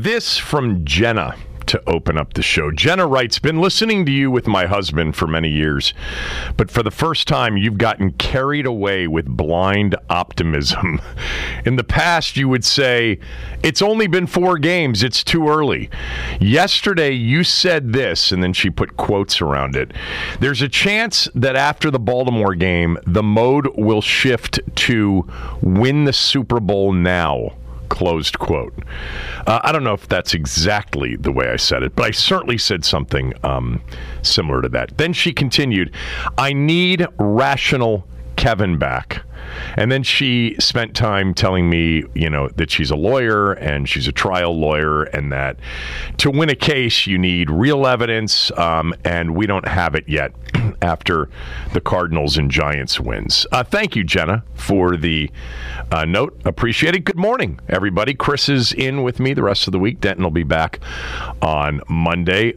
This from Jenna to open up the show. Jenna writes, been listening to you with my husband for many years, but for the first time, you've gotten carried away with blind optimism. In the past, you would say, it's only been 4 games, it's too early. Yesterday, you said this, and then she put quotes around it. There's a chance that after the Baltimore game, the mode will shift to win the Super Bowl now. Closed quote. I don't know if that's exactly the way I said it, but I certainly said something similar to that. Then she continued, I need rational Kevin back. And then she spent time telling me, that she's a lawyer and she's a trial lawyer and that to win a case, you need real evidence, and we don't have it yet after the Cardinals and Giants wins. Thank you, Jenna, for the note. Appreciate it. Good morning, everybody. Chris is in with me the rest of the week. Denton will be back on Monday.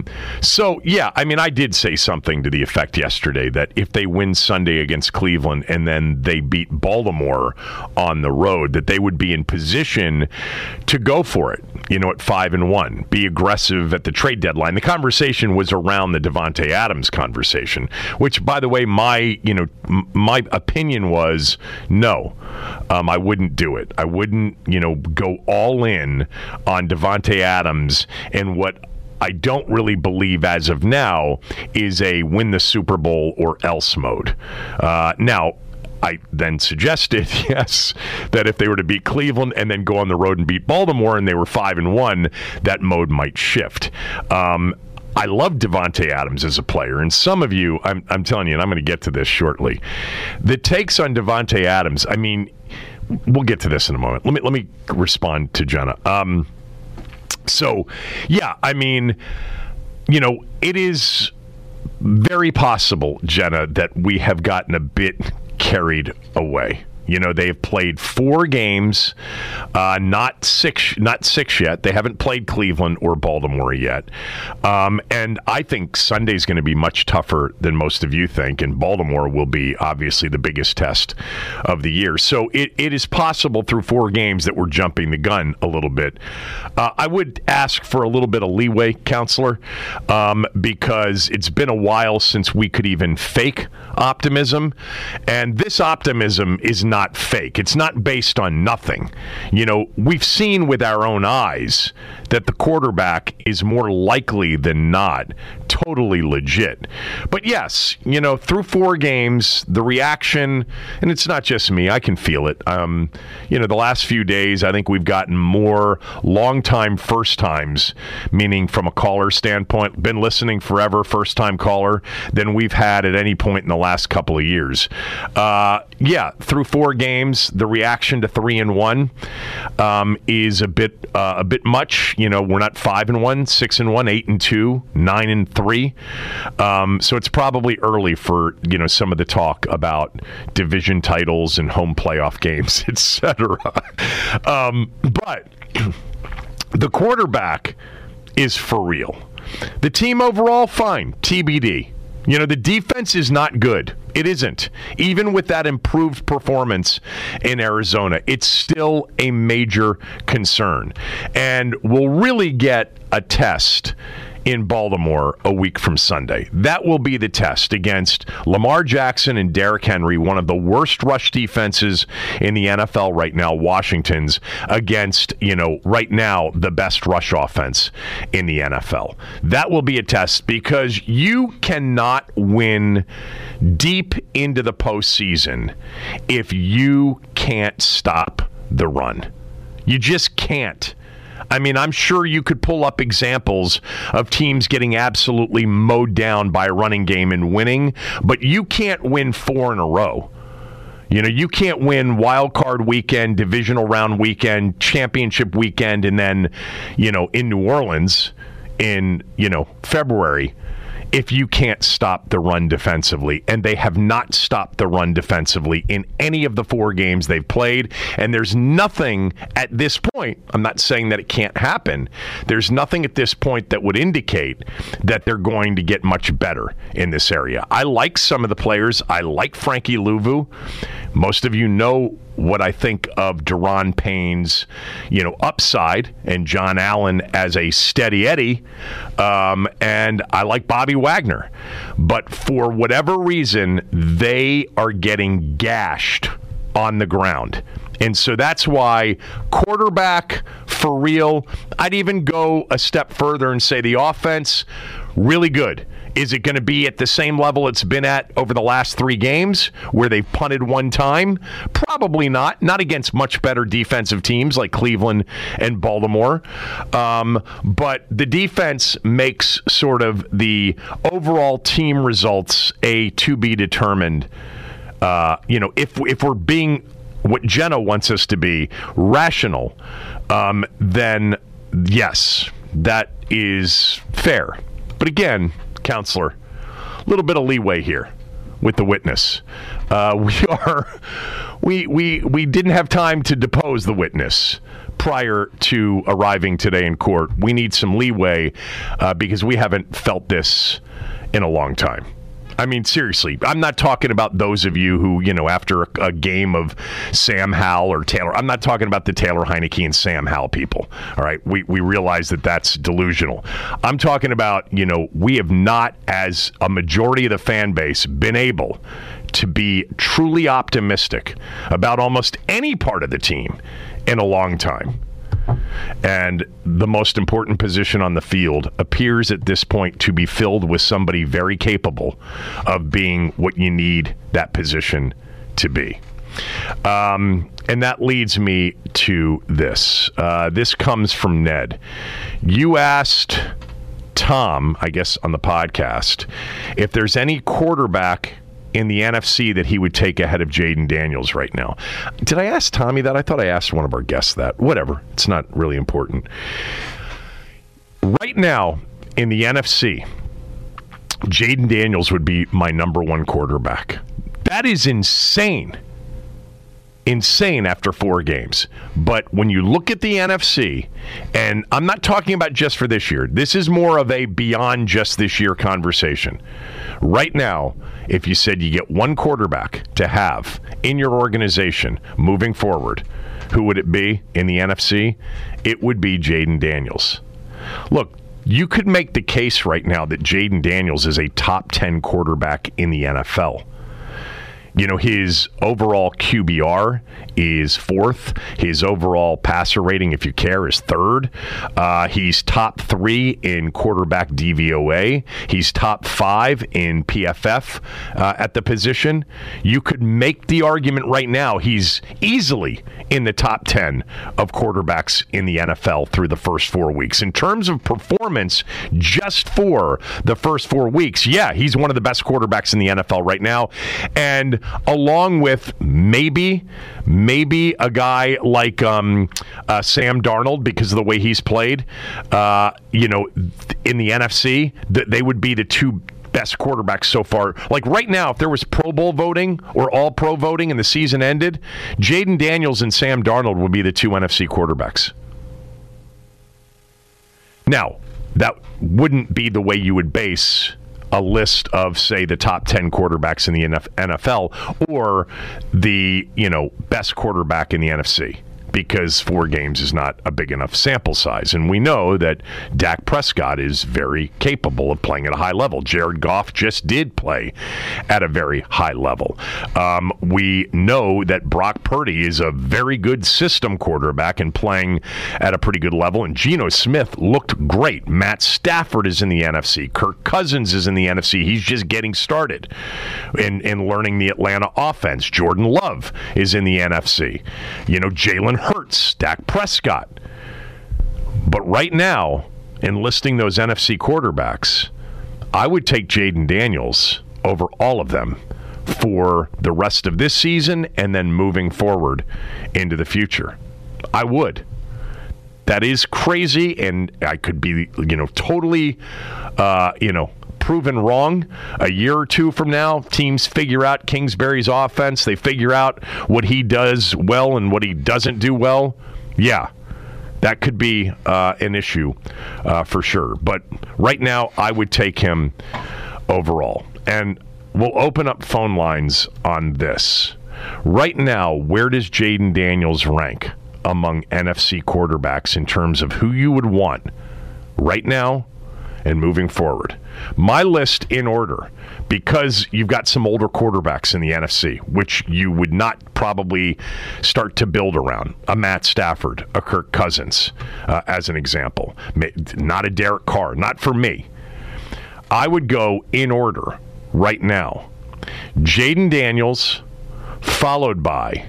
I did say something to the effect yesterday that if they win Sunday against Cleveland and then they beat Baltimore on the road, that they would be in position to go for it, at 5-1, be aggressive at the trade deadline. The conversation was around the Davante Adams conversation, which, by the way, my opinion was no, I wouldn't do it. I wouldn't, go all in on Davante Adams and what I don't really believe as of now is a win the Super Bowl or else mode. Now, I then suggested, yes, that if they were to beat Cleveland and then go on the road and beat Baltimore and they were 5-1, that mode might shift. I love Davante Adams as a player, and some of you, I'm telling you, and I'm going to get to this shortly, the takes on Davante Adams, we'll get to this in a moment. Let me respond to Jenna. It is very possible, Jenna, that we have gotten a bit carried away. They've played 4 games, not six yet. They haven't played Cleveland or Baltimore yet. And I think Sunday's going to be much tougher than most of you think, and Baltimore will be obviously the biggest test of the year. So it is possible through 4 games that we're jumping the gun a little bit. I would ask for a little bit of leeway, counselor, because it's been a while since we could even fake optimism. And this optimism is not fake. It's not based on nothing. We've seen with our own eyes that the quarterback is more likely than not totally legit. But yes, through 4 games, the reaction, and it's not just me, I can feel it. The last few days, I think we've gotten more long-time first times, meaning from a caller standpoint, been listening forever, first-time caller, than we've had at any point in the last couple of years. Through 4 games, the reaction to 3-1 is a bit much. We're not 5-1, 6-1, 8-2, 9-3. So it's probably early for some of the talk about division titles and home playoff games, etc. But the quarterback is for real. The team overall, fine, TBD. The defense is not good. It isn't. Even with that improved performance in Arizona, it's still a major concern. And we'll really get a test in Baltimore a week from Sunday. That will be the test against Lamar Jackson and Derrick Henry, one of the worst rush defenses in the NFL right now, Washington's, against, right now, the best rush offense in the NFL. That will be a test because you cannot win deep into the postseason if you can't stop the run. You just can't. I'm sure you could pull up examples of teams getting absolutely mowed down by a running game and winning, but you can't win 4 in a row. You can't win wild card weekend, divisional round weekend, championship weekend, and then, in New Orleans in, February if you can't stop the run defensively. And they have not stopped the run defensively in any of the 4 games they've played. And there's nothing at this point, I'm not saying that it can't happen, there's nothing at this point that would indicate that they're going to get much better in this area. I like some of the players. I like Frankie Louvu. Most of you know what I think of Daron Payne's, upside, and John Allen as a steady Eddie, and I like Bobby Wagner. But for whatever reason, they are getting gashed on the ground. And so that's why quarterback, for real, I'd even go a step further and say the offense, really good. Is it going to be at the same level it's been at over the last 3 games where they've punted one time? Probably not. Not against much better defensive teams like Cleveland and Baltimore. But the defense makes sort of the overall team results a to be determined. If we're being what Jenna wants us to be, rational, then yes, that is fair. But again, counselor, a little bit of leeway here with the witness. We didn't have time to depose the witness prior to arriving today in court. We need some leeway because we haven't felt this in a long time. I mean, seriously, I'm not talking about those of you who, after a game of Sam Howell or Taylor, I'm not talking about the Taylor Heineke and Sam Howell people, all right? We realize that that's delusional. I'm talking about, we have not, as a majority of the fan base, been able to be truly optimistic about almost any part of the team in a long time. And the most important position on the field appears at this point to be filled with somebody very capable of being what you need that position to be. And that leads me to this. This comes from Ned. You asked Tom, I guess on the podcast, if there's any quarterback in the NFC that he would take ahead of Jayden Daniels right now. Did I ask Tommy that? I thought I asked one of our guests that. Whatever. It's not really important. Right now, in the NFC, Jayden Daniels would be my number 1 quarterback. That is insane. Insane after 4 games. But when you look at the NFC, and I'm not talking about just for this year, this is more of a beyond just this year conversation. Right now, if you said you get one quarterback to have in your organization moving forward, who would it be in the NFC? It would be Jayden Daniels. Look, you could make the case right now that Jayden Daniels is a top 10 quarterback in the NFL. His overall QBR is 4th. His overall passer rating, if you care, is 3rd. He's top 3 in quarterback DVOA. He's top 5 in PFF at the position. You could make the argument right now he's easily in the top 10 of quarterbacks in the NFL through the first 4 weeks. In terms of performance, just for the first 4 weeks, yeah, he's one of the best quarterbacks in the NFL right now. And along with maybe a guy like Sam Darnold, because of the way he's played, in the NFC, they would be the 2 best quarterbacks so far. Like right now, if there was Pro Bowl voting or All-Pro voting and the season ended, Jayden Daniels and Sam Darnold would be the 2 NFC quarterbacks. Now, that wouldn't be the way you would base a list of, say, the top 10 quarterbacks in the NFL or the, best quarterback in the NFC, because 4 games is not a big enough sample size. And we know that Dak Prescott is very capable of playing at a high level. Jared Goff just did play at a very high level. We know that Brock Purdy is a very good system quarterback and playing at a pretty good level. And Geno Smith looked great. Matt Stafford is in the NFC. Kirk Cousins is in the NFC. He's just getting started in learning the Atlanta offense. Jordan Love is in the NFC. Jalen Hurts, Dak Prescott. But right now, in listing those NFC quarterbacks, I would take Jayden Daniels over all of them for the rest of this season and then moving forward into the future. I would. That is crazy, and I could be, totally, proven wrong a year or 2 from now. Teams figure out Kingsbury's offense. They figure out what he does well and what he doesn't do well. Yeah, that could be an issue for sure. But right now, I would take him overall. And we'll open up phone lines on this. Right now, where does Jayden Daniels rank among NFC quarterbacks in terms of who you would want right now and moving forward? My list in order, because you've got some older quarterbacks in the NFC, which you would not probably start to build around. A Matt Stafford, a Kirk Cousins, as an example. Not a Derek Carr, not for me. I would go in order right now. Jayden Daniels, followed by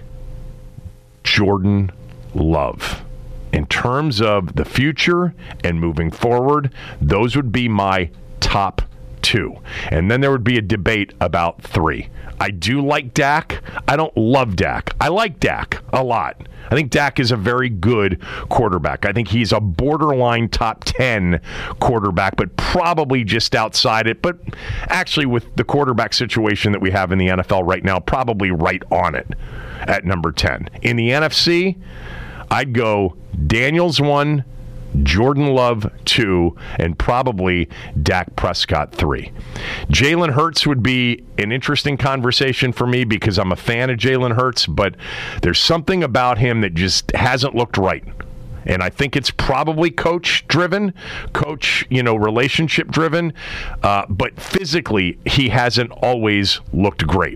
Jordan Love. In terms of the future and moving forward, those would be my top two. And then there would be a debate about three. I do like Dak. I don't love Dak. I like Dak a lot. I think Dak is a very good quarterback. I think he's a borderline top 10 quarterback, but probably just outside it. But actually, with the quarterback situation that we have in the NFL right now, probably right on it at number 10. In the NFC, I'd go Daniels 1, Jordan Love 2, and probably Dak Prescott 3. Jalen Hurts would be an interesting conversation for me because I'm a fan of Jalen Hurts, but there's something about him that just hasn't looked right. And I think it's probably coach-driven, relationship-driven, but physically he hasn't always looked great.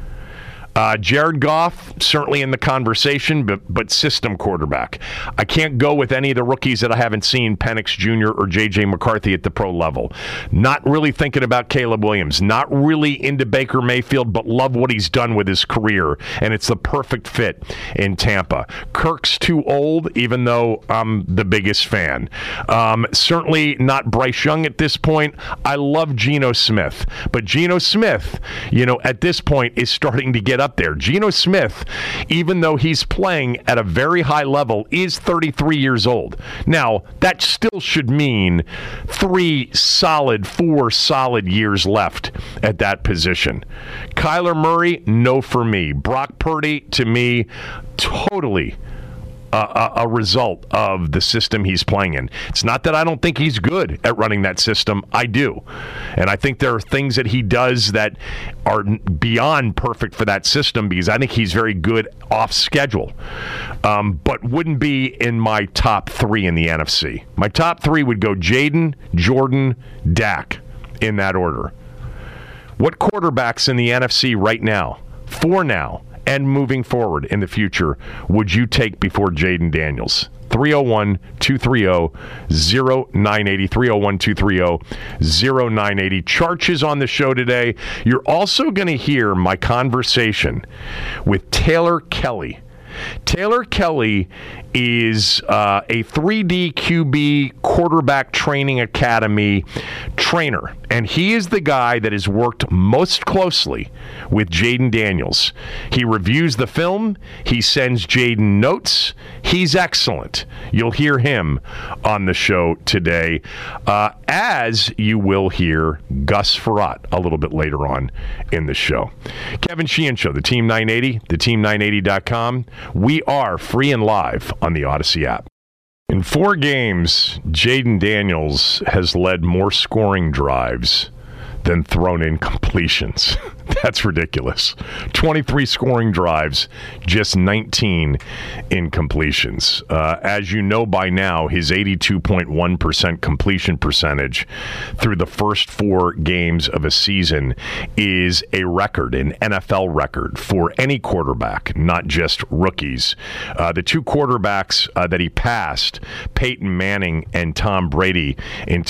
Jared Goff, certainly in the conversation, but system quarterback. I can't go with any of the rookies that I haven't seen, Penix Jr. or J.J. McCarthy at the pro level. Not really thinking about Caleb Williams. Not really into Baker Mayfield, but love what he's done with his career, and it's the perfect fit in Tampa. Kirk's too old, even though I'm the biggest fan. Certainly not Bryce Young at this point. I love Geno Smith, but Geno Smith, at this point is starting to get up there. Geno Smith, even though he's playing at a very high level, is 33 years old. Now, that still should mean 4 solid years left at that position. Kyler Murray, no for me. Brock Purdy, to me, totally a result of the system he's playing in. It's not that I don't think he's good at running that system. I do. And I think there are things that he does that are beyond perfect for that system because I think he's very good off schedule. But wouldn't be in my top 3 in the NFC. My top 3 would go Jayden, Jordan, Dak in that order. What quarterbacks in the NFC right now, for now, and moving forward in the future, would you take before Jayden Daniels? 301-230-0980, 301-230-0980. Charch is on the show today. You're also going to hear my conversation with Taylor Kelly. Taylor Kelly is a 3D QB quarterback training academy trainer, and he is the guy that has worked most closely with Jayden Daniels. He reviews the film. He sends Jayden notes. He's excellent. You'll hear him on the show today, as you will hear Gus Frerotte a little bit later on in the show. Kevin Sheehan Show, the Team 980, theteam980.com. We are free and live on the Odyssey app. In 4 games, Jayden Daniels has led more scoring drives than thrown in completions. That's ridiculous. 23 scoring drives, just 19 incompletions. As you know by now, his 82.1% completion percentage through the first 4 games of a season is a record, an NFL record for any quarterback, not just rookies. The 2 quarterbacks that he passed, Peyton Manning and Tom Brady in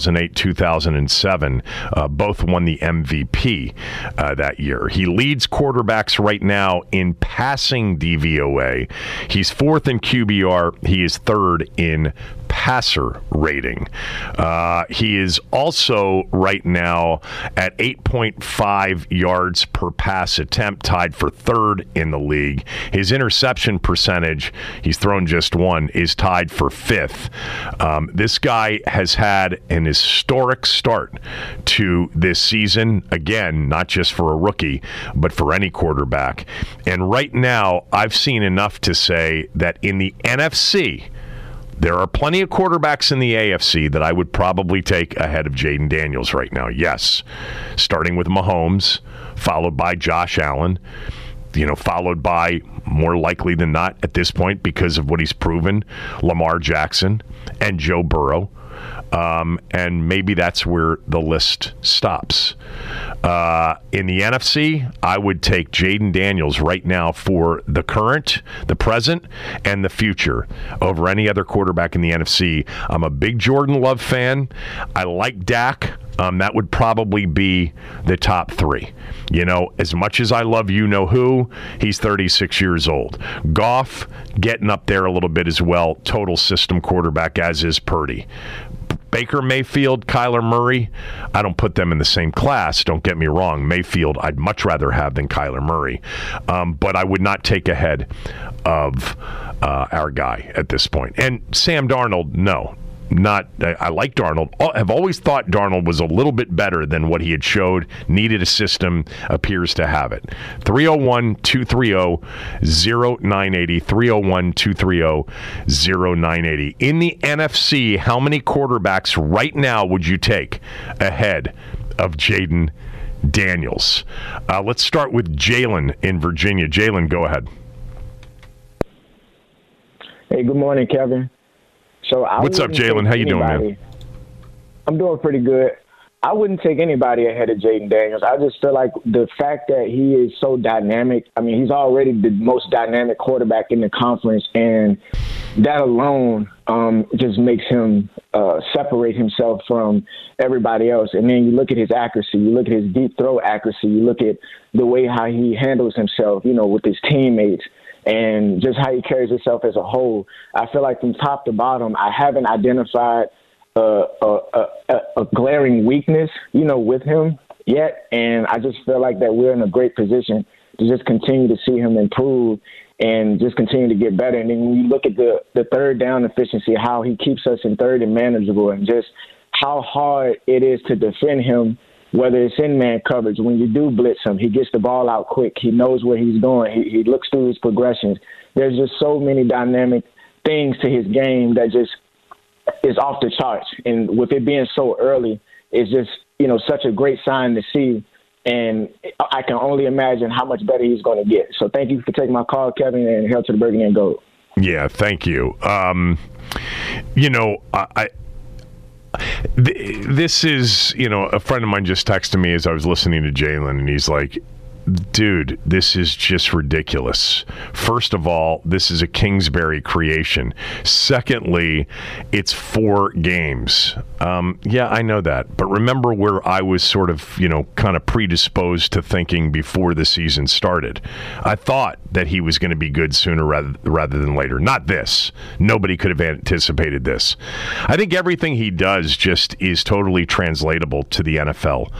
2008-2007, both won the MVP that year. He leads quarterbacks right now in passing DVOA. He's 4th in QBR. He is 3rd in passer rating. He is also right now at 8.5 yards per pass attempt, tied for 3rd in the league. His interception percentage, he's thrown just 1, is tied for 5th. This guy has had an historic start to this season. Again, not just for a rookie, but for any quarterback. And right now, I've seen enough to say that in the NFC, there are plenty of quarterbacks in the AFC that I would probably take ahead of Jayden Daniels right now. Yes, starting with Mahomes, followed by Josh Allen. followed by, more likely than not at this point, because of what he's proven, Lamar Jackson and Joe Burrow. And maybe that's where the list stops. In the NFC, I would take Jayden Daniels right now for the current, the present, and the future over any other quarterback in the NFC. I'm a big Jordan Love fan. I like Dak. That would probably be the top three. As much as I love who, he's 36 years old. Goff getting up there a little bit as well. Total system quarterback, as is Purdy. Baker Mayfield, Kyler Murray, I don't put them in the same class. Don't get me wrong. Mayfield, I'd much rather have than Kyler Murray. But I would not take ahead of our guy at this point. And Sam Darnold, no. I like Darnold. I've always thought Darnold was a little bit better than what he had showed. Needed a system, appears to have it. 301-230-0980. 301-230-0980. In the NFC, how many quarterbacks right now would you take ahead of Jayden Daniels? Let's start with Jalen in Virginia. Jalen, go ahead. Hey, good morning, Kevin. What's up, Jalen? How you doing, man? I'm doing pretty good. I wouldn't take anybody ahead of Jayden Daniels. I just feel like the fact that he is so dynamic. I mean, he's already the most dynamic quarterback in the conference, and that alone just makes him separate himself from everybody else. And then you look at his accuracy, you look at his deep throw accuracy, you look at the way how he handles himself, with his teammates, and just how he carries himself as a whole. I feel like from top to bottom, I haven't identified a glaring weakness, with him yet. And I just feel like that we're in a great position to just continue to see him improve and just continue to get better. And then when you look at the third down efficiency, how he keeps us in third and manageable, and just how hard it is to defend him, whether it's in man coverage. When you do blitz him, he gets the ball out quick. He knows where he's going. He looks through his progressions. There's just so many dynamic things to his game that just is off the charts. And with it being so early, it's just, such a great sign to see. And I can only imagine how much better he's going to get. So thank you for taking my call, Kevin, and hail to the Burgundy and Gold. Yeah, thank you. This is, a friend of mine just texted me as I was listening to Jalen, and he's like, dude, this is just ridiculous. First of all, this is a Kingsbury creation. Secondly, it's 4 games. Yeah, I know that. But remember where I was sort of, kind of predisposed to thinking before the season started. I thought that he was going to be good sooner rather than later. Not this. Nobody could have anticipated this. I think everything he does just is totally translatable to the NFL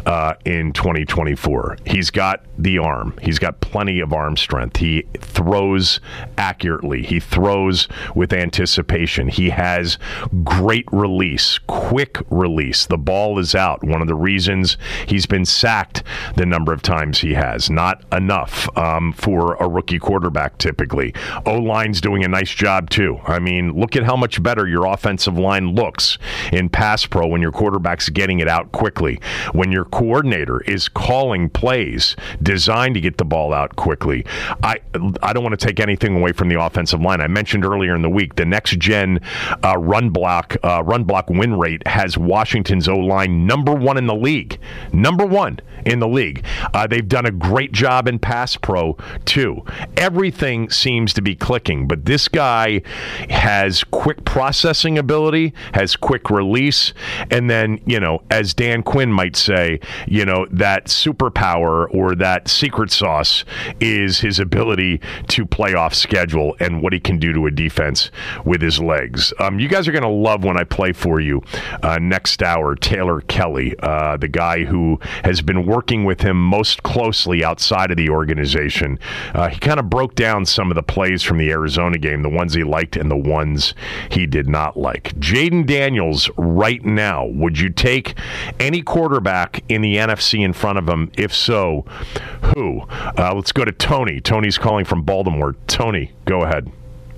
in 2024. He's got the arm. He's got plenty of arm strength. He throws accurately. He throws with anticipation. He has great release, quick release. The ball is out. One of the reasons he's been sacked the number of times he has. Not enough for a rookie quarterback typically. O-line's doing a nice job too. I mean, look at how much better your offensive line looks in pass pro when your quarterback's getting it out quickly. When your coordinator is calling plays designed to get the ball out quickly. I don't want to take anything away from the offensive line. I mentioned earlier in the week the next gen run block win rate has Washington's O-line number 1 in the league. Number 1 in the league. They've done a great job in pass pro too. Everything seems to be clicking, but this guy has quick processing ability, has quick release, and then, as Dan Quinn might say, that superpower or that secret sauce is his ability to play off schedule and what he can do to a defense with his legs. You guys are going to love when I play for you next hour Taylor Kelly, the guy who has been working with him most closely outside of the organization. He kind of broke down some of the plays from the Arizona game, the ones he liked and the ones he did not like. Jayden Daniels right now, would you take any quarterback in the NFC in front of him? If so, who? Let's go to Tony. Tony's calling from Baltimore. Tony, go ahead.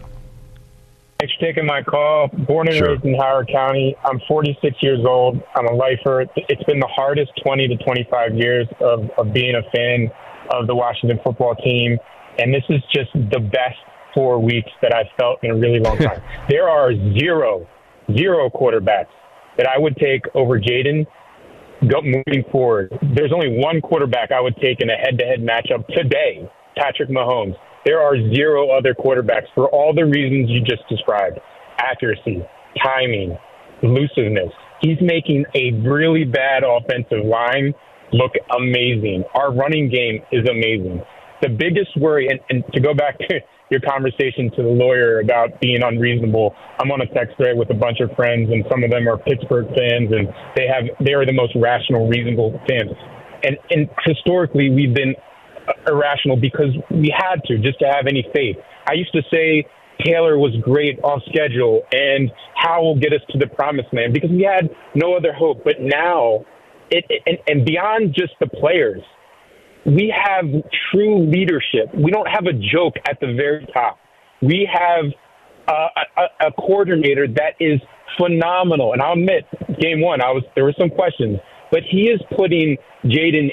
Thanks for taking my call. Born and raised in Howard County. I'm 46 years old. I'm a lifer. It's been the hardest 20 to 25 years of being a fan of the Washington football team. And this is just the best 4 weeks that I've felt in a really long time. There are zero quarterbacks that I would take over Jayden moving forward. There's only one quarterback I would take in a head-to-head matchup today, Patrick Mahomes. There are zero other quarterbacks for all the reasons you just described. Accuracy, timing, elusiveness. He's making a really bad offensive line look amazing. Our running game is amazing. The biggest worry, and to go back to your conversation to the lawyer about being unreasonable, I'm on a text thread with a bunch of friends, and some of them are Pittsburgh fans, and they are the most rational, reasonable fans. And historically, we've been irrational because we had to, just to have any faith. I used to say Taylor was great off schedule, and Howe will get us to the promised land because we had no other hope. But now, and beyond just the players, we have true leadership. We don't have a joke at the very top. We have a coordinator that is phenomenal. And I'll admit, game one, there were some questions, but he is putting Jayden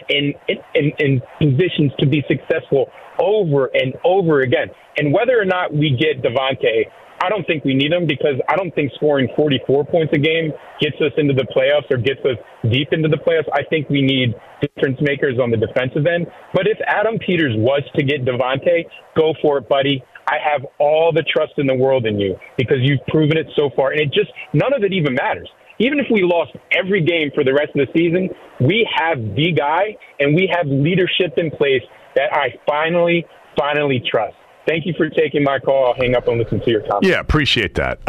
in positions to be successful over and over again. And whether or not we get Davante, I don't think we need him because I don't think scoring 44 points a game gets us into the playoffs or gets us deep into the playoffs. I think we need difference makers on the defensive end. But if Adam Peters was to get Davante, go for it, buddy. I have all the trust in the world in you because you've proven it so far. And none of it even matters. Even if we lost every game for the rest of the season, we have the guy and we have leadership in place that I finally trust. Thank you for taking my call. I'll hang up and listen to your comments. Yeah, appreciate that.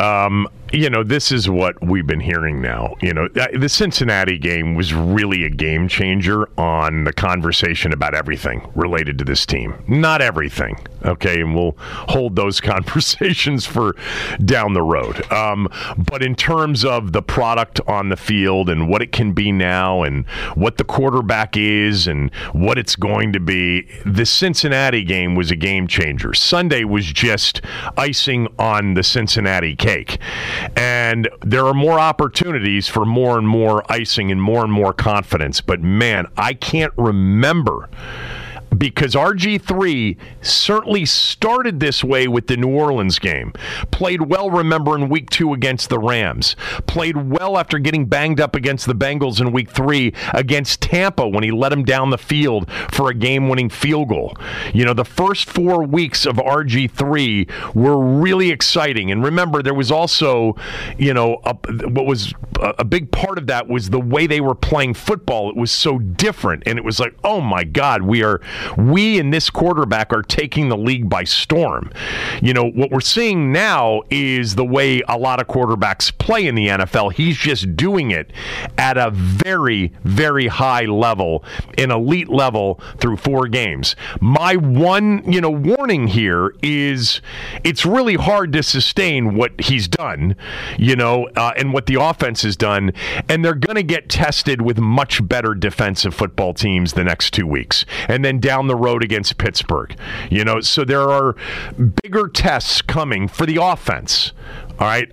This is what we've been hearing now. The Cincinnati game was really a game changer on the conversation about everything related to this team. Not everything, okay? And we'll hold those conversations for down the road. But in terms of the product on the field and what it can be now and what the quarterback is and what it's going to be, the Cincinnati game was a game changer. Sunday was just icing on the Cincinnati cake. And there are more opportunities for more and more icing and more confidence. But, man, I can't remember because RG3 certainly started this way with the New Orleans game. Played well, remember, in Week 2 against the Rams. Played well after getting banged up against the Bengals in Week 3 against Tampa when he let him down the field for a game-winning field goal. The first 4 weeks of RG3 were really exciting. And remember, there was also, what was a big part of that was the way they were playing football. It was so different. And it was like, oh, my God, we and this quarterback are taking the league by storm. What we're seeing now is the way a lot of quarterbacks play in the NFL. He's just doing it at a very, very high level, an elite level through 4 games. My one, warning here is it's really hard to sustain what he's done, and what the offense has done, and they're going to get tested with much better defensive football teams the next 2 weeks. And then down the road against Pittsburgh. So there are bigger tests coming for the offense. All right.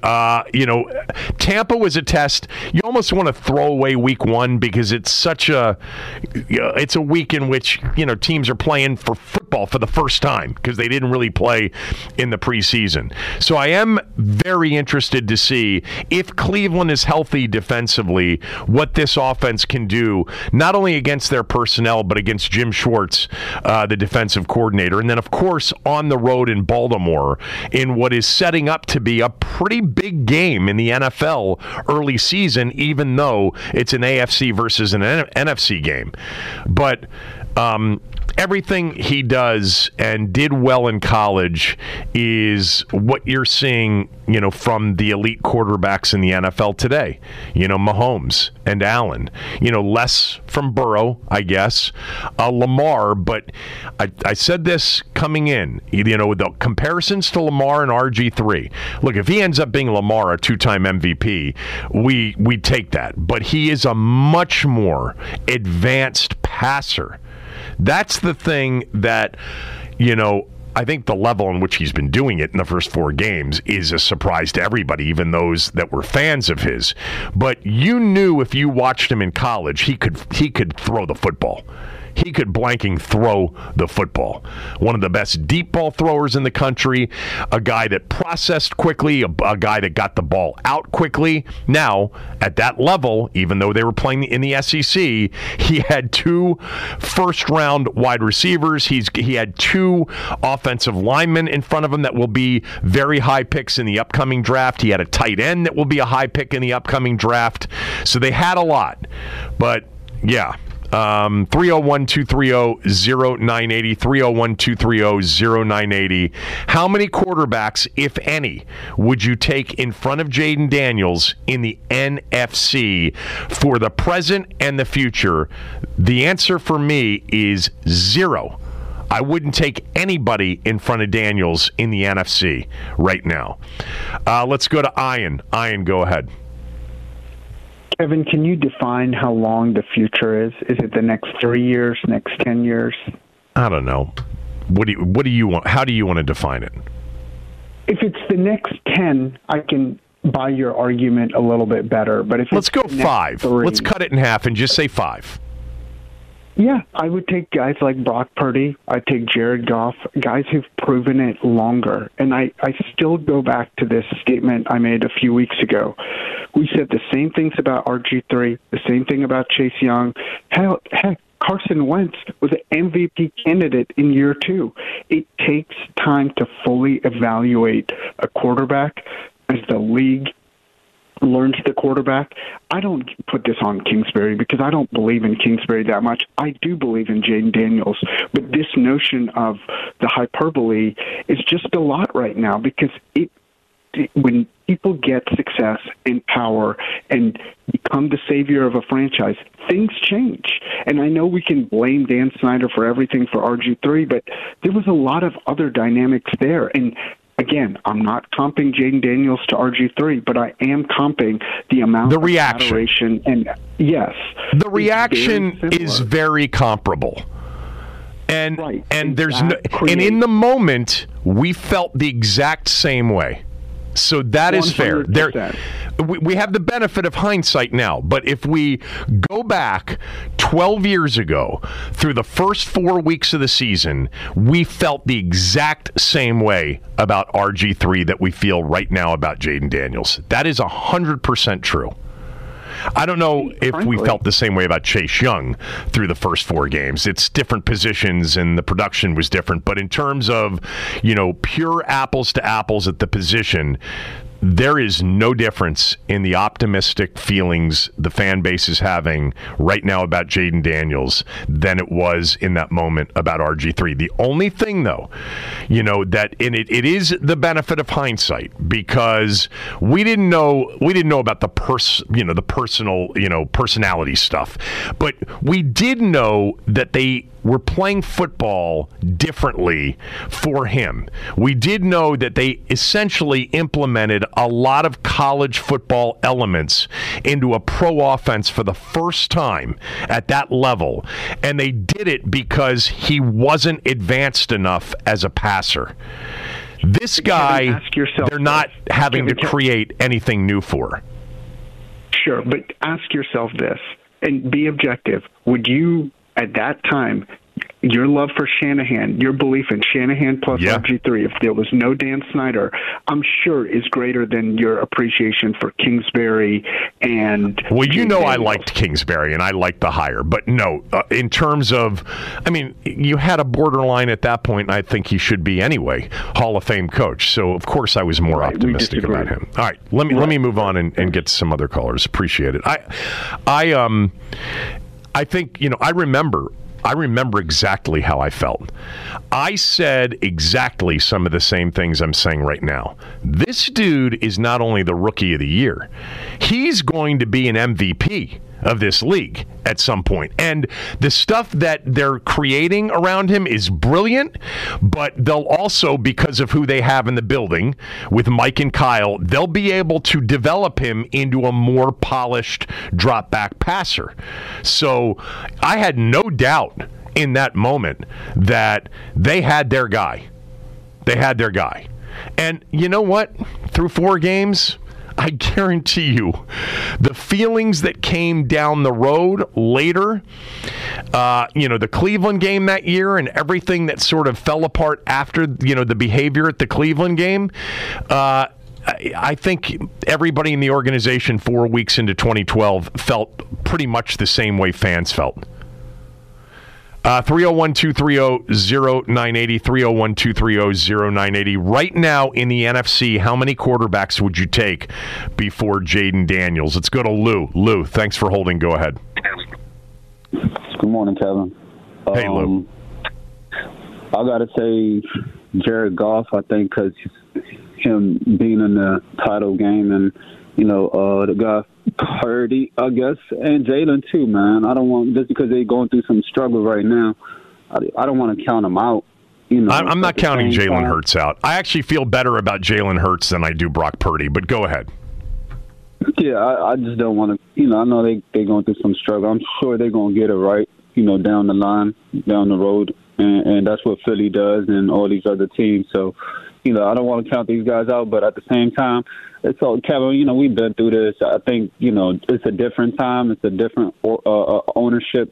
Tampa was a test. You almost want to throw away week 1 because it's it's a week in which, teams are playing for football for the first time because they didn't really play in the preseason. So I am very interested to see if Cleveland is healthy defensively, what this offense can do, not only against their personnel, but against Jim Schwartz, the defensive coordinator. And then, of course, on the road in Baltimore in what is setting up to be a pretty big game in the NFL early season, even though it's an AFC versus an NFC game. But everything he does and did well in college is what you're seeing, from the elite quarterbacks in the NFL today. Mahomes and Allen. Less from Burrow, I guess. Lamar, but I said this coming in, with the comparisons to Lamar and RG3. Look, if he ends up being Lamar, a 2-time MVP, we take that. But he is a much more advanced passer. That's the thing that, I think the level in which he's been doing it in the first 4 games is a surprise to everybody, even those that were fans of his. But you knew if you watched him in college, he could throw the football. he could blanking throw the football. One of the best deep ball throwers in the country, a guy that processed quickly, a guy that got the ball out quickly. Now, at that level, even though they were playing in the SEC, he had 2 first-round wide receivers. He had 2 offensive linemen in front of him that will be very high picks in the upcoming draft. He had a tight end that will be a high pick in the upcoming draft. So they had a lot. But, yeah. 301-230-0980, 301-230-0980. How many quarterbacks, if any, would you take in front of Jayden Daniels in the NFC for the present and the future? The answer for me is 0. I wouldn't take anybody in front of Daniels in the NFC right now. Let's go to Ian. Ian, go ahead. Kevin, can you define how long the future is? Is it the next 3 years, next 10 years? I don't know. What do you want? How do you want to define it? If it's the next 10, I can buy your argument a little bit better. But if let's go 5. Let's cut it in half and just say 5. Yeah, I would take guys like Brock Purdy. I'd take Jared Goff, guys who've proven it longer. And I still go back to this statement I made a few weeks ago. We said the same things about RG3, the same thing about Chase Young. Heck, Carson Wentz was an MVP candidate in year 2. It takes time to fully evaluate a quarterback as the league learns the quarterback. I don't put this on Kingsbury because I don't believe in Kingsbury that much. I do believe in Jayden Daniels, but this notion of the hyperbole is just a lot right now because when people get success and power and become the savior of a franchise, things change. And I know we can blame Dan Snyder for everything for RG3, but there was a lot of other dynamics there. And again, I'm not comping Jayden Daniels to RG3, but I am comping the amount of adoration. And yes, the reaction is very comparable. And right. and there's no, and in the moment we felt the exact same way. So that is 100%. Fair. We have the benefit of hindsight now, but if we go back 12 years ago through the first 4 weeks of the season, we felt the exact same way about RG3 that we feel right now about Jayden Daniels. That is 100% true. I don't know if we felt the same way about Chase Young through the first 4 games. It's different positions and the production was different. But in terms of, pure apples to apples at the position, there is no difference in the optimistic feelings the fan base is having right now about Jayden Daniels than it was in that moment about RG3. The only thing, though, that it is the benefit of hindsight because we didn't know about the personality stuff, but we did know that they were playing football differently for him. We did know that they essentially implemented a lot of college football elements into a pro offense for the first time at that level. And they did it because he wasn't advanced enough as a passer. This guy, they're not having to create anything new for. Sure, but ask yourself this, and be objective. Would you, at that time, your love for Shanahan, your belief in Shanahan plus RG3, if there was no Dan Snyder, I'm sure is greater than your appreciation for Kingsbury and... Well, I liked Kingsbury and I liked the hire, but no, in terms of, you had a borderline at that point, and I think he should be anyway, Hall of Fame coach. So, of course, I was more optimistic about him. All right, let me move on and get to some other callers. Appreciate it. I think, I remember exactly how I felt. I said exactly some of the same things I'm saying right now. This dude is not only the rookie of the year, he's going to be an MVP of this league at some point. And the stuff that they're creating around him is brilliant, but they'll also, because of who they have in the building with Mike and Kyle, they'll be able to develop him into a more polished drop back passer. So I had no doubt in that moment that they had their guy. And you know what? Through 4 games, I guarantee you, the feelings that came down the road later, the Cleveland game that year and everything that sort of fell apart after, the behavior at the Cleveland game, I think everybody in the organization 4 weeks into 2012 felt pretty much the same way fans felt. 301-230-0980, 301-230-0980. Right now in the NFC, how many quarterbacks would you take before Jayden Daniels? Let's go to Lou. Lou, thanks for holding. Go ahead. Good morning, Kevin. Hey, Lou. I got to say Jared Goff, I think, because him being in the title game and, the guy Purdy, I guess, and Jalen too, man. I don't want, just because they're going through some struggle right now, I don't want to count them out. I'm not counting Jalen Hurts out. I actually feel better about Jalen Hurts than I do Brock Purdy, but go ahead. Yeah, I just don't want to, I know they're going through some struggle. I'm sure they're going to get it right, down the line, down the road, and that's what Philly does and all these other teams. So, I don't want to count these guys out, but at the same time, it's all, Kevin, we've been through this. I think, it's a different time. It's a different ownership,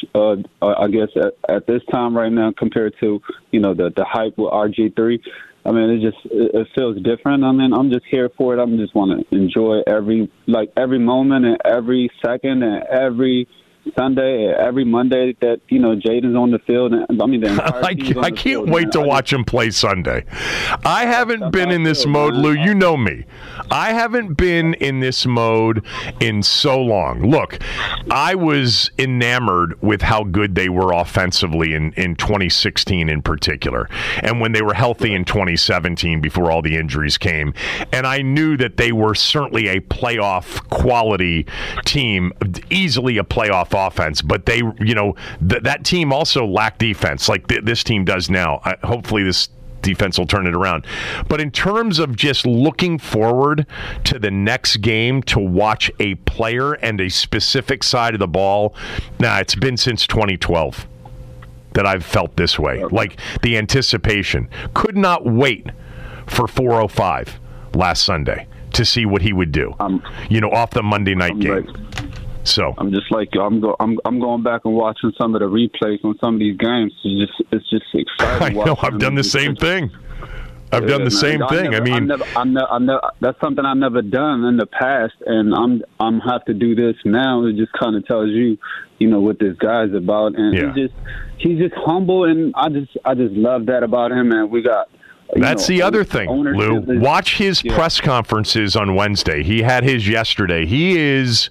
I guess, at this time right now compared to, the hype with RG3. I mean, it feels different. I mean, I'm just here for it. I just want to enjoy every moment and every second and every Sunday, every Monday that, Jayden's on the field. I mean, I can't wait to watch him play Sunday. I haven't been in this mode, Lou. You know me. I haven't been in this mode in so long. Look, I was enamored with how good they were offensively in 2016 in particular, and when they were healthy in 2017 before all the injuries came. And I knew that they were certainly a playoff quality team, easily a playoff offense, but they, that team also lacked defense like this team does now. Hopefully this defense will turn it around. But in terms of just looking forward to the next game to watch a player and a specific side of the ball, it's been since 2012 that I've felt this way. Like the anticipation. Could not wait for 405 last Sunday to see what he would do, off the Monday night game. So I'm just like I'm going back and watching some of the replays on some of these games. It's just exciting. I know. I've done the same thing. I've done the same thing. I mean, that's something I've never done in the past, and I'm have to do this now. It just kind of tells you, what this guy's about, and he's just humble, and I just love that about him. And we got. That's the other thing, Lou. Watch his press conferences on Wednesday. He had his yesterday. He is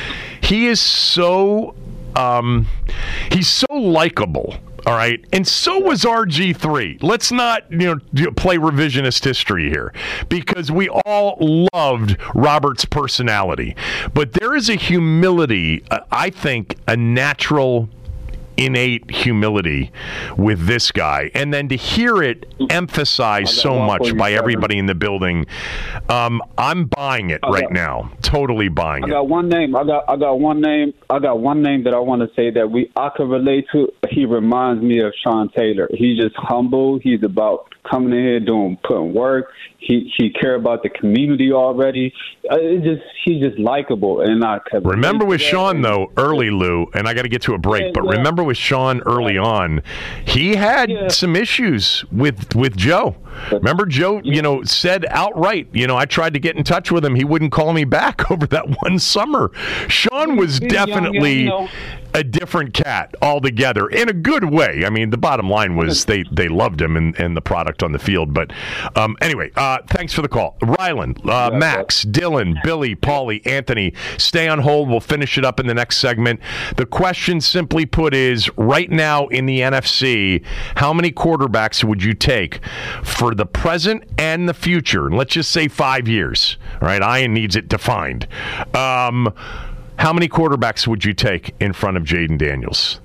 so he's so likable. All right, and so was RG3. Let's not play revisionist history here, because we all loved Robert's personality, but there is a humility, I think, a natural, innate humility with this guy, and then to hear it emphasized so much by everybody in the building, I'm buying it right now. Totally buying it. I got one name. I got one name that I want to say that I can relate to. He reminds me of Sean Taylor. He's just humble. He's about coming in here putting work. He care about the community already. He's just likable, and I remember with Sean though early, Lou, and I got to get to a break, but remember with Sean early on, he had some issues with Joe. Remember Joe, said outright, I tried to get in touch with him, he wouldn't call me back over that one summer. Sean was definitely a different cat altogether in a good way. I mean, the bottom line was they loved him and the product on the field. But anyway, thanks for the call. Rylan, Max, Dylan, Billy, Paulie, Anthony, stay on hold. We'll finish it up in the next segment. The question simply put is, right now in the NFC, how many quarterbacks would you take for the present and the future? Let's just say 5 years. All right, Ian needs it defined. How many quarterbacks would you take in front of Jayden Daniels?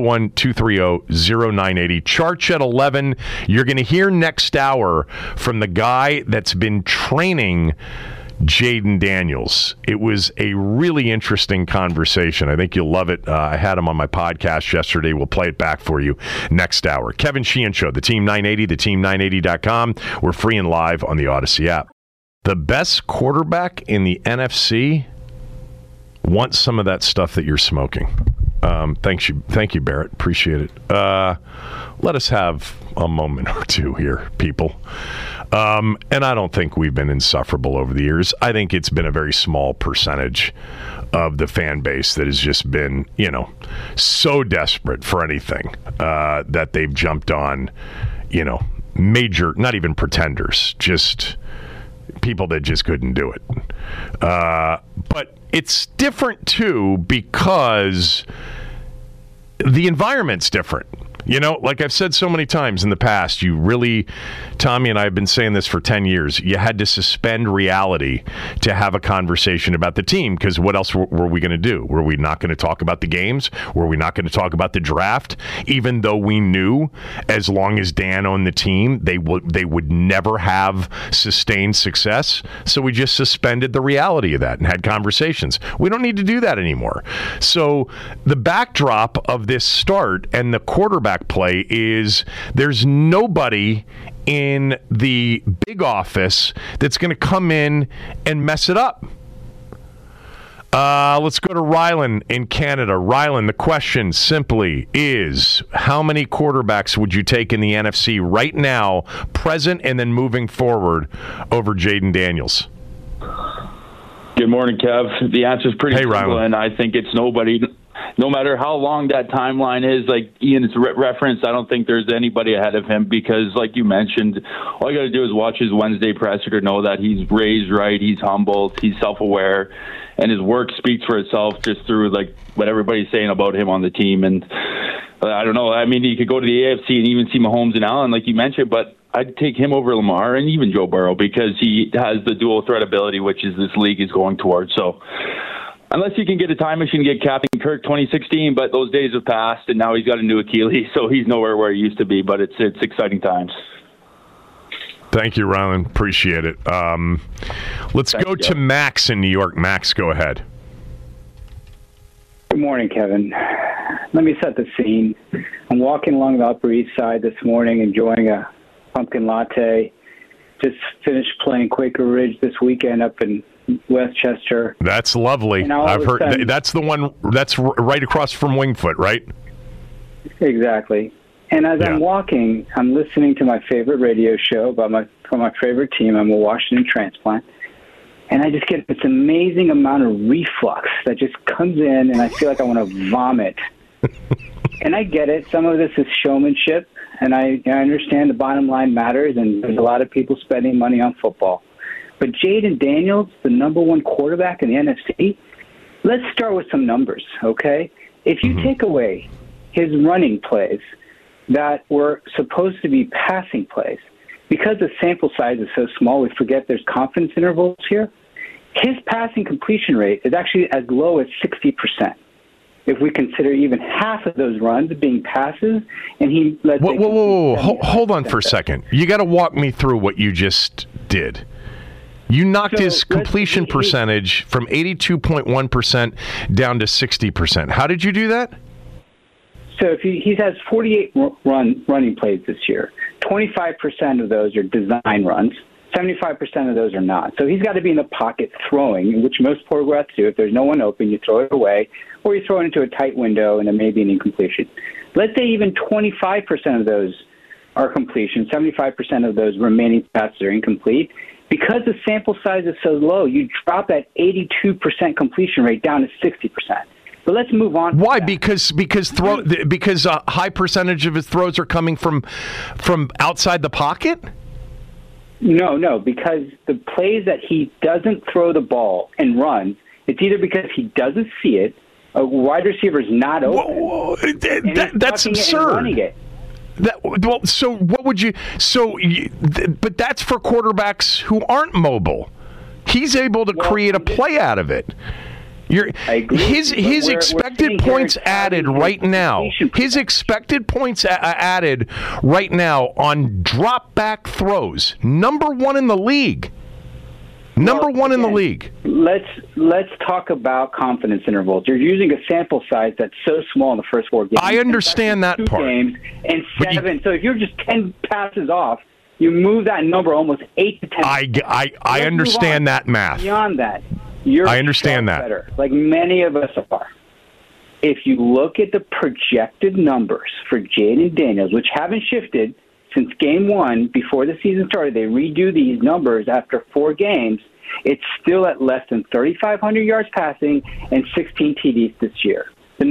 301-230-0980. Charge at 11. You're going to hear next hour from the guy that's been training Jayden Daniels. It was a really interesting conversation. I think you'll love it. I had him on my podcast yesterday. We'll play it back for you next hour. Kevin Sheehan Show, the Team 980, theteam980.com. We're free and live on the Odyssey app. The best quarterback in the NFC wants some of that stuff that you're smoking. Thank you, Barrett. Appreciate it. Let us have a moment or two here, people. And I don't think we've been insufferable over the years. I think it's been a very small percentage of the fan base that has just been, so desperate for anything that they've jumped on, major, not even pretenders, just people that just couldn't do it. But it's different, too, because the environment's different. Like I've said so many times in the past, you really, Tommy and I have been saying this for 10 years, you had to suspend reality to have a conversation about the team, because what else were we going to do? Were we not going to talk about the games? Were we not going to talk about the draft? Even though we knew as long as Dan owned the team, they would never have sustained success. So we just suspended the reality of that and had conversations. We don't need to do that anymore. So the backdrop of this start and the quarterback play is there's nobody in the big office that's going to come in and mess it up. Let's go to Rylan in Canada. Rylan, the question simply is, how many quarterbacks would you take in the NFC right now, present and then moving forward, over Jayden Daniels? Good morning, Kev. The answer is pretty simple, Rylan. and I think it's nobody. No matter how long that timeline is, like Ian's referenced, I don't think there's anybody ahead of him, because, like you mentioned, all you got to do is watch his Wednesday presser to know that he's raised right, he's humbled, he's self-aware, and his work speaks for itself just through like what everybody's saying about him on the team. And I don't know. I mean, you could go to the AFC and even see Mahomes and Allen, like you mentioned, but I'd take him over Lamar and even Joe Burrow, because he has the dual threat ability, which is this league is going towards. So unless you can get a time machine, get Captain Kirk 2016, but those days have passed, and now he's got a new Achilles, so he's nowhere where he used to be. But it's exciting times. Thank you, Rylan. Appreciate it. Let's go to Max in New York. Max, go ahead. Good morning, Kevin. Let me set the scene. I'm walking along the Upper East Side this morning, enjoying a pumpkin latte. Just finished playing Quaker Ridge this weekend up in Westchester. That's lovely. I've heard that's the one that's right across from Wingfoot, right? Exactly. And as I'm walking, I'm listening to my favorite radio show from my favorite team. I'm a Washington transplant. And I just get this amazing amount of reflux that just comes in, and I feel like I want to vomit. And I get it. Some of this is showmanship, and I understand the bottom line matters, and there's a lot of people spending money on football. But Jayden Daniels, the number one quarterback in the NFC, let's start with some numbers, okay? If you take away his running plays that were supposed to be passing plays, because the sample size is so small, we forget there's confidence intervals here. His passing completion rate is actually as low as 60%. If we consider even half of those runs being passes, and he lets whoa. Hold on for a second. You got to walk me through what you just did. You knocked his completion percentage from 82.1% down to 60%. How did you do that? So if he has 48 running plays this year. 25% of those are design runs. 75% of those are not. So he's got to be in the pocket throwing, which most quarterbacks do. If there's no one open, you throw it away, or you throw it into a tight window, and there may be an incompletion. Let's say even 25% of those are completion. 75% of those remaining passes are incomplete. Because the sample size is so low, you drop that 82% completion rate down to 60%. But let's move on. Why? Because a high percentage of his throws are coming from outside the pocket? No, because the plays that he doesn't throw the ball and runs, it's either because he doesn't see it, a wide receiver is not open. That's absurd. So what would you? But that's for quarterbacks who aren't mobile. He's able to create a play out of it. His expected points added right now. His expected points added right now on drop back throws. Number one in the league. Number one in the league. Let's talk about confidence intervals. You're using a sample size that's so small in the first 4 games. I understand that part. Games and 7. So if you're just 10 passes off, you move that number almost 8 to 10. I understand that math. Beyond that. I understand that. Better, like many of us are. if you look at the projected numbers for Jayden Daniels, which haven't shifted since game one before the season started, they redo these numbers after 4 games. It's still at less than 3,500 yards passing and 16 TDs this year.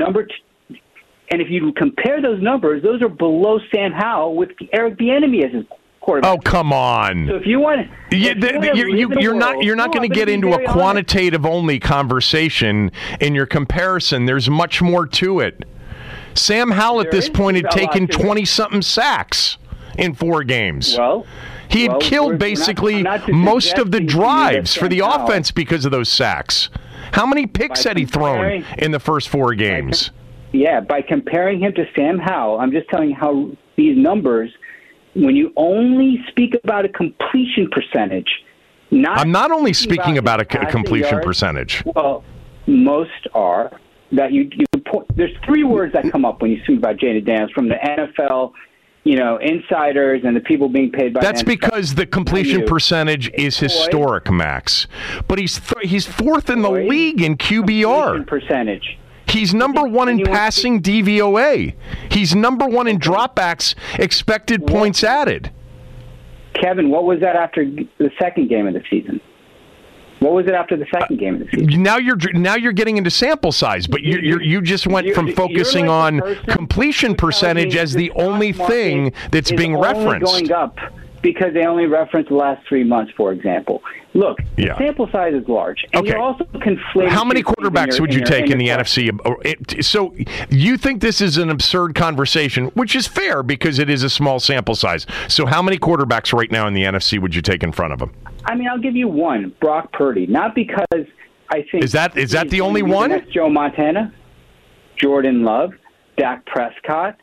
And if you compare those numbers, those are below Sam Howell with Eric Bieniemy as his quarterback. Oh, come on! So if you want to, you're not going to get into a quantitative only conversation in your comparison. There's much more to it. Sam Howell at this point had taken 20-something sacks in 4 games. Well, he had killed basically most of the drives for the offense because of those sacks. How many picks had he thrown in the first 4 games? By comparing him to Sam Howell, I'm just telling you how these numbers, when you only speak about a completion percentage, I'm not only speaking about a completion percentage. Well, most are. That there's 3 words that come up when you speak about Jayden Daniels from the NFL, insiders and the people being paid by. That's because the completion percentage is historic, Max. But he's 4th in the league in QBR. Percentage. He's number 1 in passing DVOA. He's number 1 in dropbacks, expected points added. Kevin, what was that after the second game of the season? What was it after the second game of the season? Now you're getting into sample size, but you just went from focusing on completion percentage as the only thing that's being referenced. Going up because they only reference the last 3 months, for example. Look, the sample size is large, and you're also conflating. How many quarterbacks would you take in the NFC? So you think this is an absurd conversation, which is fair because it is a small sample size. So how many quarterbacks right now in the NFC would you take in front of them? I mean, I'll give you one, Brock Purdy. Not because I think is that the only one? That's Joe Montana, Jordan Love, Dak Prescott,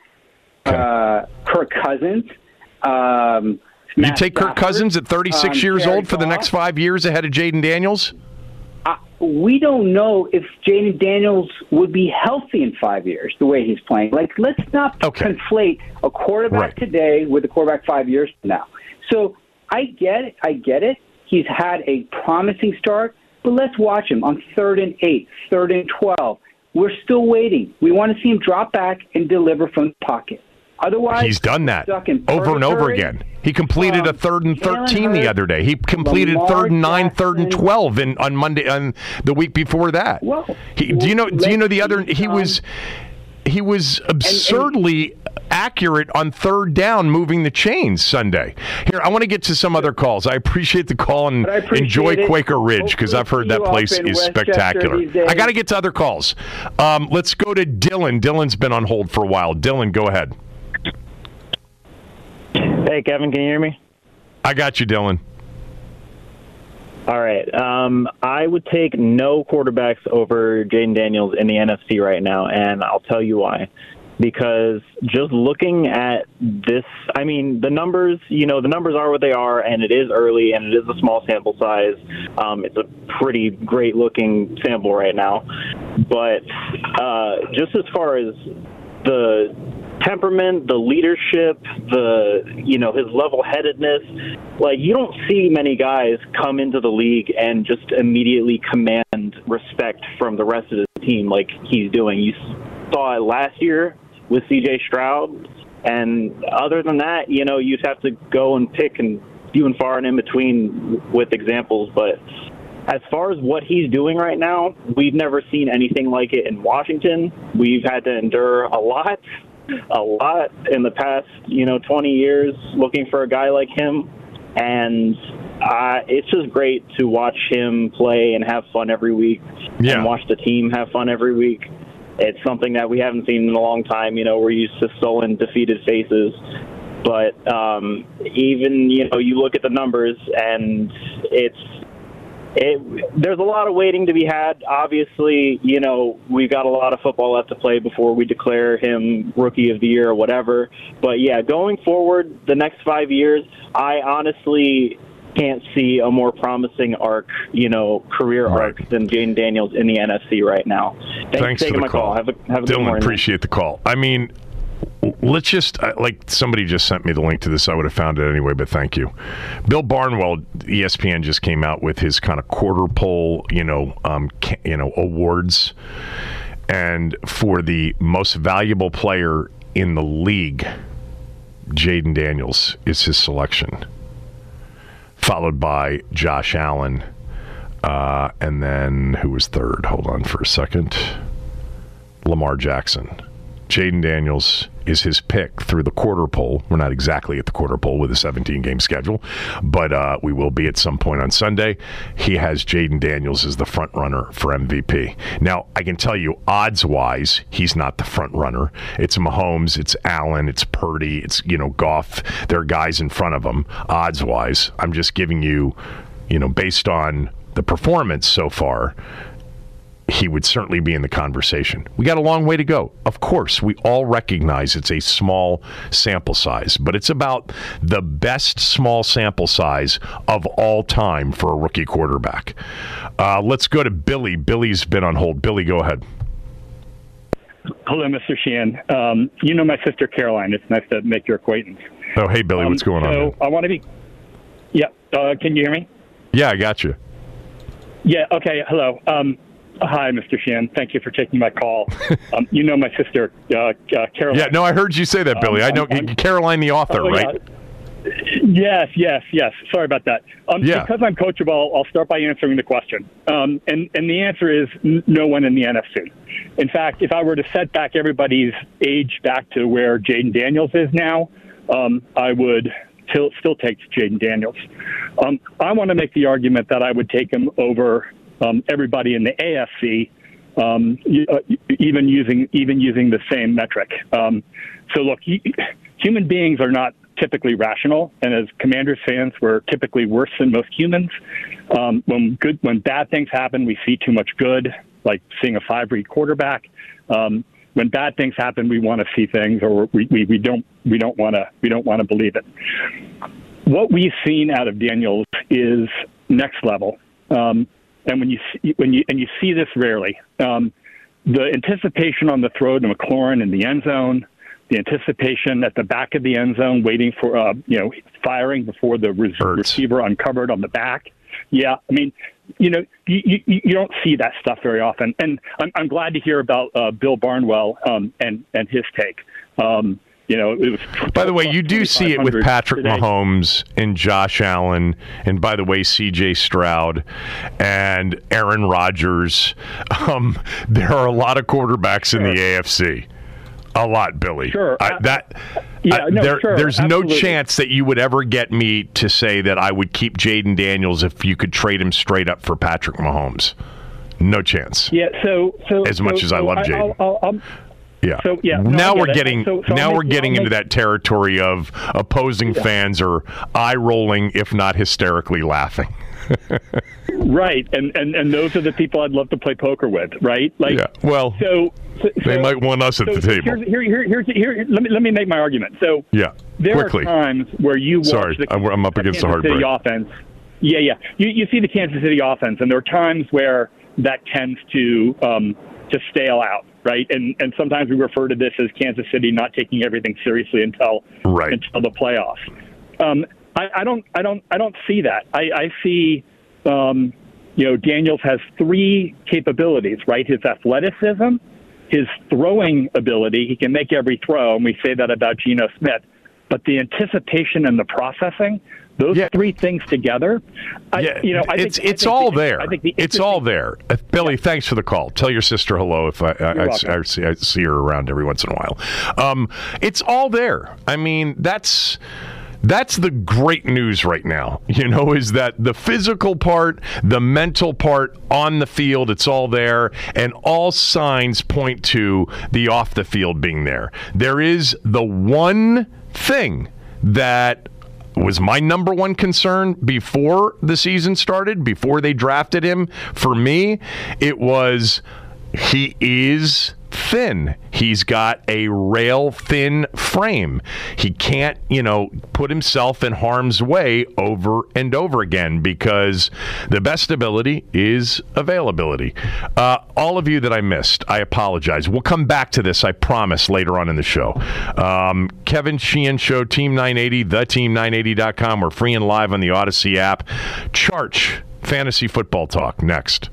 Kirk Cousins. You take Kirk Cousins at 36 years old for the next 5 years ahead of Jayden Daniels? We don't know if Jayden Daniels would be healthy in 5 years, the way he's playing. Let's not conflate a quarterback today with a quarterback 5 years from now. So I get it. He's had a promising start, but let's watch him on 3rd and 8, 3rd and 12. We're still waiting. We want to see him drop back and deliver from the pocket. Otherwise, he's done that over and over again. He completed a 3rd and 13 the other day. He completed 3rd and 9, 3rd and 12 on Monday on the week before that. Well, do you know the other? He was absurdly accurate on 3rd down, moving the chains Sunday. Here, I want to get to some other calls. I appreciate the call and enjoy Quaker Ridge because I've heard that place is spectacular. I got to get to other calls. Let's go to Dylan. Dylan's been on hold for a while. Dylan, go ahead. Hey, Kevin, can you hear me? I got you, Dylan. All right. I would take no quarterbacks over Jayden Daniels in the NFC right now, and I'll tell you why. Because just looking at this, I mean, the numbers are what they are, and it is early, and it is a small sample size. It's a pretty great-looking sample right now. But just as far as the temperament, the leadership, his level-headedness, you don't see many guys come into the league and just immediately command respect from the rest of the team like he's doing. You saw it last year with C.J. Stroud, and other than that, you'd have to go and pick and few and far and in between with examples, but as far as what he's doing right now, we've never seen anything like it in Washington. We've had to endure a lot in the past, 20 years looking for a guy like him. And it's just great to watch him play and have fun every week and watch the team have fun every week. It's something that we haven't seen in a long time. We're used to sullen, defeated faces. But even, you look at the numbers and there's a lot of waiting to be had. Obviously, we've got a lot of football left to play before we declare him Rookie of the Year or whatever. But, going forward, the next 5 years, I honestly can't see a more promising career arc than Jayden Daniels in the NFC right now. Thanks for taking my call. Have a good morning. Appreciate the call. I mean, let's just somebody just sent me the link to this. I would have found it anyway, but thank you. Bill Barnwell, ESPN, just came out with his kind of quarter poll, awards, And for the most valuable player in the league, Jayden Daniels is his selection, followed by Josh Allen. And then who was third? Hold on for a second. Lamar Jackson. Jayden Daniels is his pick through the quarter poll. We're not exactly at the quarter poll with a 17-game schedule, but we will be at some point on Sunday. He has Jayden Daniels as the front runner for MVP. Now, I can tell you, odds-wise, he's not the front runner. It's Mahomes, it's Allen, it's Purdy, it's Goff. There are guys in front of him, odds-wise. I'm just giving you, based on the performance so far, he would certainly be in the conversation. We got a long way to go. Of course, we all recognize it's a small sample size, but it's about the best small sample size of all time for a rookie quarterback. Let's go to Billy. Billy's been on hold. Billy, go ahead. Hello, Mr. Sheehan. You know my sister Caroline. It's nice to make your acquaintance. Oh, hey, Billy. What's going on? So I want to be... Yeah. Can you hear me? Yeah, I got you. Yeah. Okay. Hello. Hi, Mr. Sheehan. Thank you for taking my call. You know my sister, Caroline. Yeah, no, I heard you say that, Billy. I know Caroline, the author, right? Yes. Sorry about that. Because I'm coachable, I'll start by answering the question. And the answer is no one in the NFC. In fact, if I were to set back everybody's age back to where Jayden Daniels is now, I would still take Jayden Daniels. I want to make the argument that I would take him over everybody in the AFC, even using the same metric. So look, human beings are not typically rational, and as Commanders fans, we're typically worse than most humans. When bad things happen, we see too much good, like seeing a 5-read quarterback. When bad things happen, we want to see things, or we don't want to believe it. What we've seen out of Daniels is next level. And when you see this rarely, the anticipation on the throw to McLaurin in the end zone, the anticipation at the back of the end zone, waiting for firing before the receiver uncovered on the back. Yeah, I mean, you don't see that stuff very often, and I'm glad to hear about Bill Barnwell and his take. It was. By the way, you do see it with Patrick Mahomes and Josh Allen, and by the way, C.J. Stroud and Aaron Rodgers. There are a lot of quarterbacks in the AFC. A lot, Billy. Sure. There's no chance that you would ever get me to say that I would keep Jayden Daniels if you could trade him straight up for Patrick Mahomes. No chance. Yeah. So as much as I love Jayden. Yeah. So, now we're getting into that territory of opposing fans are eye rolling, if not hysterically laughing. Right, and those are the people I'd love to play poker with, right? Well, they might want us at the table. Here, let me make my argument. So, there quickly. Are times where you watch I'm up against the hard break. Offense. Yeah. You see the Kansas City offense, and there are times where that tends to stale out. Right, and sometimes we refer to this as Kansas City not taking everything seriously until the playoffs. I don't see that. I see, Daniels has 3 capabilities. Right, his athleticism, his throwing ability. He can make every throw, and we say that about Geno Smith. But the anticipation and the processing. Those 3 things together, it's all there. It's all there. Billy, thanks for the call. Tell your sister hello if I see her around every once in a while. It's all there. I mean, that's the great news right now, is that the physical part, the mental part on the field, it's all there, and all signs point to the off the field being there. There is the one thing that was my number one concern before the season started, before they drafted him. For me, it was he is thin. He's got a rail-thin frame. He can't, put himself in harm's way over and over again because the best ability is availability. All of you that I missed, I apologize. We'll come back to this, I promise, later on in the show. Kevin Sheehan Show, Team 980, theteam980.com. We're free and live on the Odyssey app. Charch, Fantasy Football Talk, next.